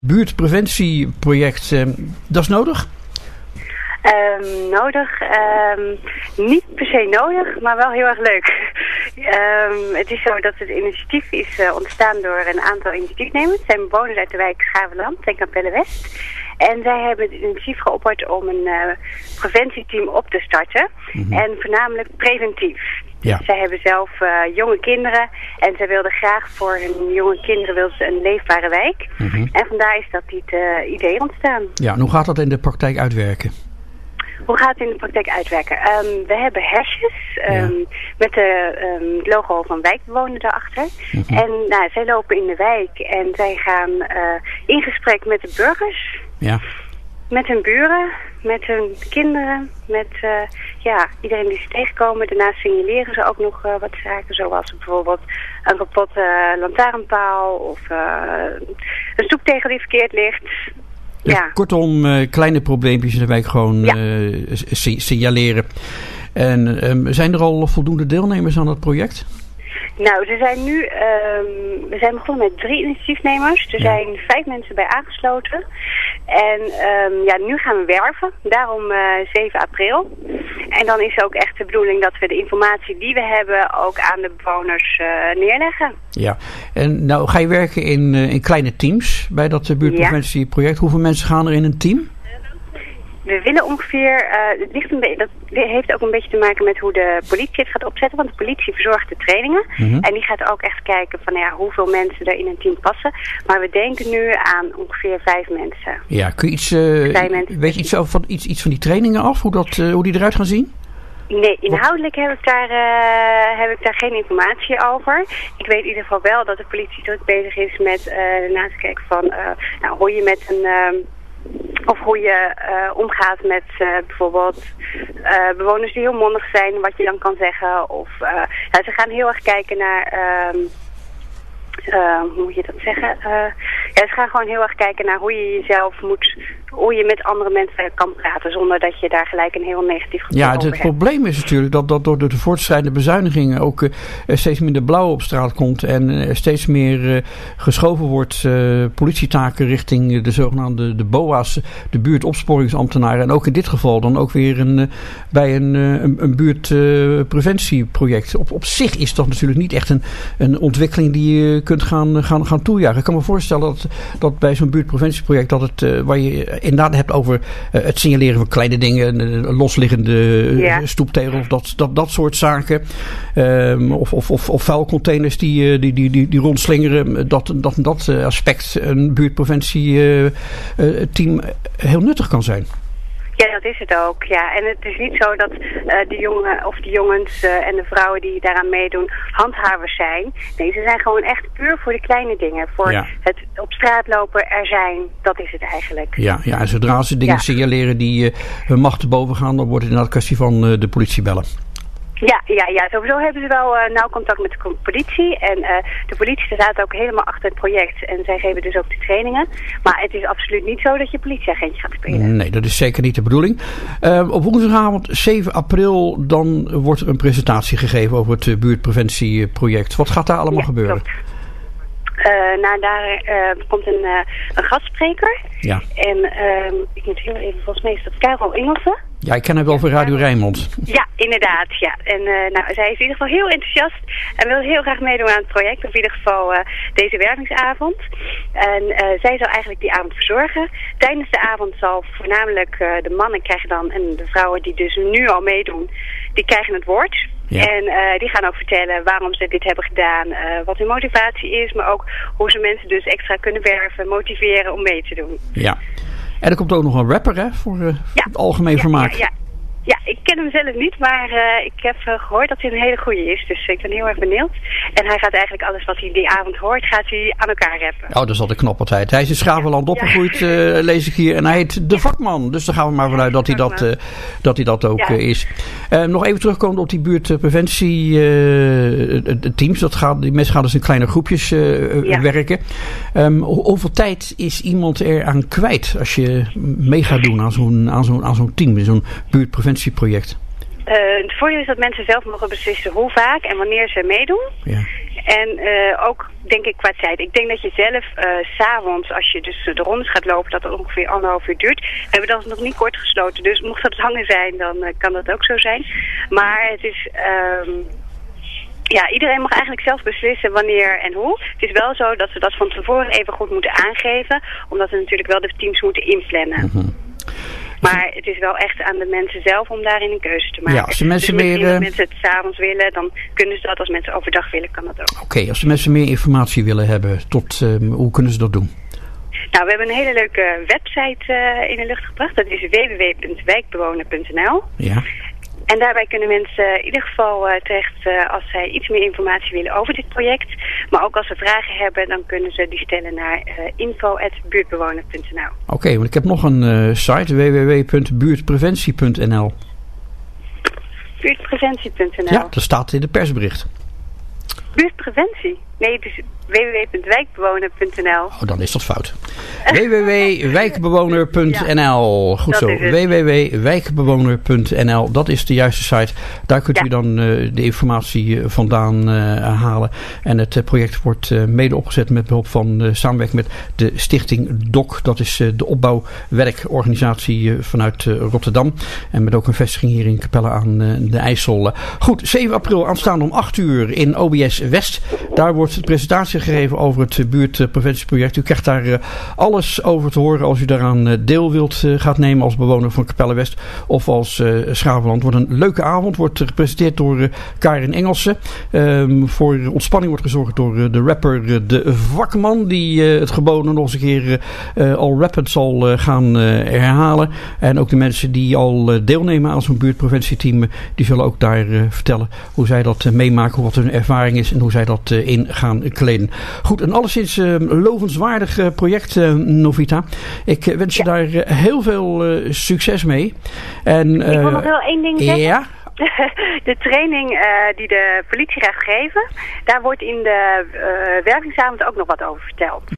buurtpreventieproject, dat is nodig? Niet per se nodig, maar wel heel erg leuk. Het is zo dat het initiatief is ontstaan door een aantal initiatiefnemers. Het zijn bewoners uit de wijk Schavenland en Capelle West. En zij hebben het initiatief geopperd om een preventieteam op te starten. Mm-hmm. En voornamelijk preventief. Ja. Zij hebben zelf jonge kinderen en zij wilden graag voor hun jonge kinderen een leefbare wijk. Mm-hmm. En vandaar is dat dit idee ontstaan. Ja, en hoe gaat dat in de praktijk uitwerken? Hoe gaat het in de praktijk uitwerken? We hebben hesjes met de logo van wijkbewoner daarachter. Mm-hmm. En zij lopen in de wijk en zij gaan in gesprek met de burgers. Ja. Met hun buren, met hun kinderen, met iedereen die ze tegenkomen. Daarnaast signaleren ze ook nog wat zaken, zoals bijvoorbeeld een kapotte lantaarnpaal of een stoeptegel die verkeerd ligt. Ja. Kortom, kleine probleempjes in de wijk gewoon signaleren. En zijn er al voldoende deelnemers aan dat project? Nou, we zijn begonnen met 3 initiatiefnemers. Er zijn 5 mensen bij aangesloten. En nu gaan we werven. Daarom 7 april. En dan is ook echt de bedoeling dat we de informatie die we hebben ook aan de bewoners neerleggen. Ja, en nou ga je werken in kleine teams bij dat buurtpreventieproject. Hoeveel mensen gaan er in een team? We willen ongeveer, dat heeft ook een beetje te maken met hoe de politie het gaat opzetten. Want de politie verzorgt de trainingen. Mm-hmm. En die gaat ook echt kijken van hoeveel mensen er in een team passen. Maar we denken nu aan ongeveer 5 mensen. Ja, kun je weet je iets van die trainingen af? Hoe die eruit gaan zien? Nee, inhoudelijk heb ik daar geen informatie over. Ik weet in ieder geval wel dat de politie druk bezig is met na te kijken van hoe je met een... Of hoe je omgaat met bijvoorbeeld bewoners die heel mondig zijn, wat je dan kan zeggen. Of ze gaan heel erg kijken naar, hoe moet je dat zeggen? Ze gaan gewoon heel erg kijken naar hoe je jezelf hoe je met andere mensen kan praten zonder dat je daar gelijk een heel negatief gevoel over hebt. Ja, het probleem is natuurlijk dat door de voortschrijdende bezuinigingen ook steeds minder blauw op straat komt en steeds meer geschoven wordt politietaken richting de zogenaamde de BOA's, de buurtopsporingsambtenaren. En ook in dit geval dan ook weer bij een buurtpreventieproject. Op zich is dat natuurlijk niet echt een ontwikkeling die je kunt gaan toejuichen. Ik kan me voorstellen dat bij zo'n buurtpreventieproject waar je inderdaad hebt over het signaleren van kleine dingen, losliggende stoeptegels, dat soort zaken. Of vuilcontainers die rondslingeren. Dat aspect een buurtpreventieteam heel nuttig kan zijn. Ja, dat is het ook. Ja. En het is niet zo dat de jongen of de jongens en de vrouwen die daaraan meedoen handhavers zijn. Nee, ze zijn gewoon echt puur voor de kleine dingen. Voor het op straat lopen, er zijn. Dat is het eigenlijk. Ja, en zodra ze dingen signaleren die hun macht te boven gaan, dan wordt het inderdaad een kwestie van de politie bellen. Ja, sowieso hebben ze wel nauw contact met de politie. En de politie staat ook helemaal achter het project. En zij geven dus ook de trainingen. Maar het is absoluut niet zo dat je politieagentje gaat spelen. Nee, dat is zeker niet de bedoeling. Op woensdagavond 7 april dan wordt er een presentatie gegeven over het buurtpreventieproject. Wat gaat daar allemaal gebeuren? Klopt. Daar komt een gastspreker. Ja. En ik moet heel even, volgens mij is dat Karel Engelsen. Ja, ik ken hem wel van Radio Rijnmond. Ja, inderdaad. Ja. En zij is in ieder geval heel enthousiast en wil heel graag meedoen aan het project. Of in ieder geval deze wervingsavond. En zij zal eigenlijk die avond verzorgen. Tijdens de avond zal voornamelijk de mannen krijgen dan, en de vrouwen die dus nu al meedoen, die krijgen het woord. Ja. En die gaan ook vertellen waarom ze dit hebben gedaan, wat hun motivatie is, maar ook hoe ze mensen dus extra kunnen werven, motiveren om mee te doen. Ja. En er komt ook nog een rapper, hè, voor het algemeen vermaak. Ja, ik ken hem zelf niet, maar ik heb gehoord dat hij een hele goeie is. Dus ik ben heel erg benieuwd. En hij gaat eigenlijk alles wat hij die avond hoort, gaat hij aan elkaar rappen. Oh, dat is altijd knap altijd. Hij is in Schavenland opgegroeid, lees ik hier. En hij heet De Vakman. Dus daar gaan we maar vanuit dat hij dat ook is. Nog even terugkomen op die buurtpreventie teams. Die mensen gaan dus in kleine groepjes werken. Hoeveel tijd is iemand er aan kwijt als je mee gaat doen aan zo'n team, zo'n buurtpreventieproject? Het voordeel is dat mensen zelf mogen beslissen hoe vaak en wanneer ze meedoen. Ja. En ook, denk ik, qua tijd. Ik denk dat je zelf 's avonds, als je dus de rondes gaat lopen, dat het ongeveer 1,5 uur duurt. We hebben dat nog niet kort gesloten, dus mocht dat langer zijn, dan kan dat ook zo zijn. Maar het is... iedereen mag eigenlijk zelf beslissen wanneer en hoe. Het is wel zo dat we dat van tevoren even goed moeten aangeven, omdat we natuurlijk wel de teams moeten inplannen. Mm-hmm. Maar het is wel echt aan de mensen zelf om daarin een keuze te maken. Ja, als de mensen dus als mensen het 's avonds willen, dan kunnen ze dat. Als mensen overdag willen, kan dat ook. Oké, als de mensen meer informatie willen hebben, hoe kunnen ze dat doen? Nou, we hebben een hele leuke website in de lucht gebracht. Dat is www.wijkbewoner.nl. Ja. En daarbij kunnen mensen in ieder geval terecht als zij iets meer informatie willen over dit project. Maar ook als ze vragen hebben, dan kunnen ze die stellen naar info@buurtbewoner.nl. Oké, want ik heb nog een site, www.buurtpreventie.nl. Buurtpreventie.nl? Ja, dat staat in de persbericht. Buurtpreventie? Nee, het is www.wijkbewoner.nl. Oh, dan is dat fout. www.wijkbewoner.nl. Goed zo. www.wijkbewoner.nl. Dat is de juiste site. Daar kunt u dan de informatie vandaan halen. En het project wordt mede opgezet met behulp van samenwerking met de stichting DOC. Dat is de opbouwwerkorganisatie vanuit Rotterdam. En met ook een vestiging hier in Capelle aan de IJssel. Goed, 7 april aanstaande om 8 uur in OBS West. Daar wordt de presentatie gegeven over het buurtpreventieproject. U krijgt daar alles over te horen als u daaraan deel wilt gaat nemen als bewoner van Capelle West of als Schaveland. Wordt een leuke avond. Wordt gepresenteerd door Karin Engelsen. Voor ontspanning wordt gezorgd door de rapper De Vakman, die het geboden nog eens een keer al rappend zal gaan herhalen. En ook de mensen die al deelnemen aan zo'n buurtpreventieteam, die zullen ook daar vertellen hoe zij dat meemaken, wat hun ervaring is en hoe zij dat in gaan kleden. Goed, een alleszins lovenswaardig project, Novita. Ik wens je daar heel veel succes mee. En, ik wil nog wel één ding zeggen. Ja? De training die de politie gaat geven, daar wordt in de wervingsavond ook nog wat over verteld.